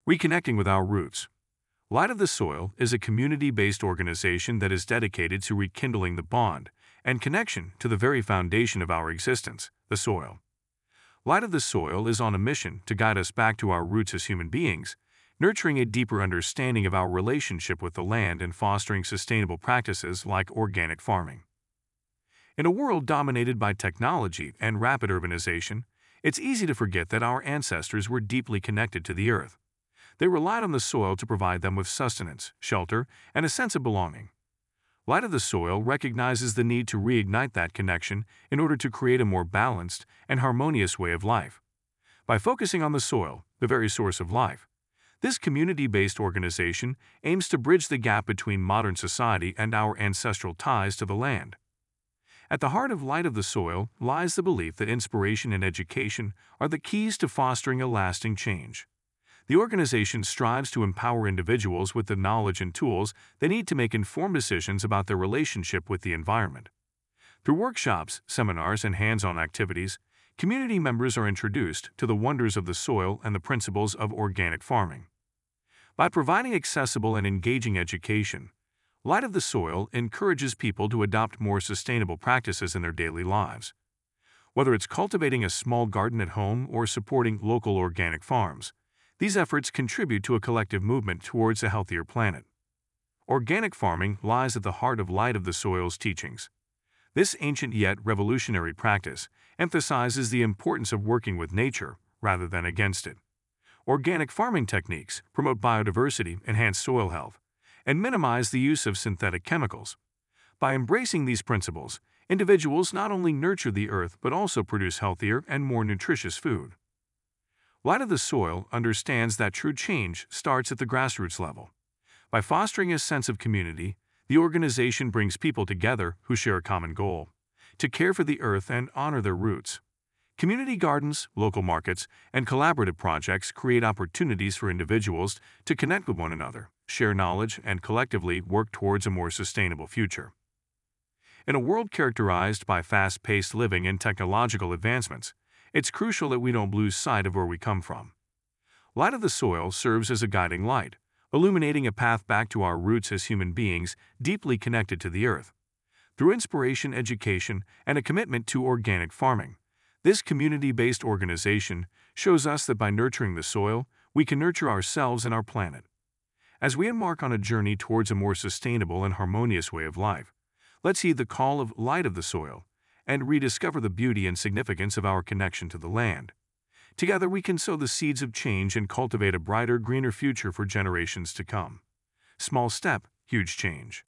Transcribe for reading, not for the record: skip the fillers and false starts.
Reconnecting with our roots. Light of the Soil is a community-based organization that is dedicated to rekindling the bond and connection to the very foundation of our existence, the soil. Light of the Soil is on a mission to guide us back to our roots as human beings, nurturing a deeper understanding of our relationship with the land and fostering sustainable practices like organic farming. In a world dominated by technology and rapid urbanization, it's easy to forget that our ancestors were deeply connected to the earth. They relied on the soil to provide them with sustenance, shelter, and a sense of belonging. Light of the Soil recognizes the need to reignite that connection in order to create a more balanced and harmonious way of life. By focusing on the soil, the very source of life, this community-based organization aims to bridge the gap between modern society and our ancestral ties to the land. At the heart of Light of the Soil lies the belief that inspiration and education are the keys to fostering a lasting change. The organization strives to empower individuals with the knowledge and tools they need to make informed decisions about their relationship with the environment. Through workshops, seminars, and hands-on activities, community members are introduced to the wonders of the soil and the principles of organic farming. By providing accessible and engaging education, Light of the Soil encourages people to adopt more sustainable practices in their daily lives. Whether it's cultivating a small garden at home or supporting local organic farms, these efforts contribute to a collective movement towards a healthier planet. Organic farming lies at the heart of Light of the Soil's teachings. This ancient yet revolutionary practice emphasizes the importance of working with nature rather than against it. Organic farming techniques promote biodiversity, enhance soil health, and minimize the use of synthetic chemicals. By embracing these principles, individuals not only nurture the earth but also produce healthier and more nutritious food. Light of the Soil understands that true change starts at the grassroots level. By fostering a sense of community, the organization brings people together who share a common goal: to care for the earth and honor their roots. Community gardens, local markets, and collaborative projects create opportunities for individuals to connect with one another, share knowledge, and collectively work towards a more sustainable future. In a world characterized by fast-paced living and technological advancements, it's crucial that we don't lose sight of where we come from. Light of the Soil serves as a guiding light, illuminating a path back to our roots as human beings deeply connected to the earth. Through inspiration, education, and a commitment to organic farming, this community-based organization shows us that by nurturing the soil, we can nurture ourselves and our planet. As we embark on a journey towards a more sustainable and harmonious way of life, let's heed the call of Light of the Soil and rediscover the beauty and significance of our connection to the land. Together we can sow the seeds of change and cultivate a brighter, greener future for generations to come. Small step, huge change.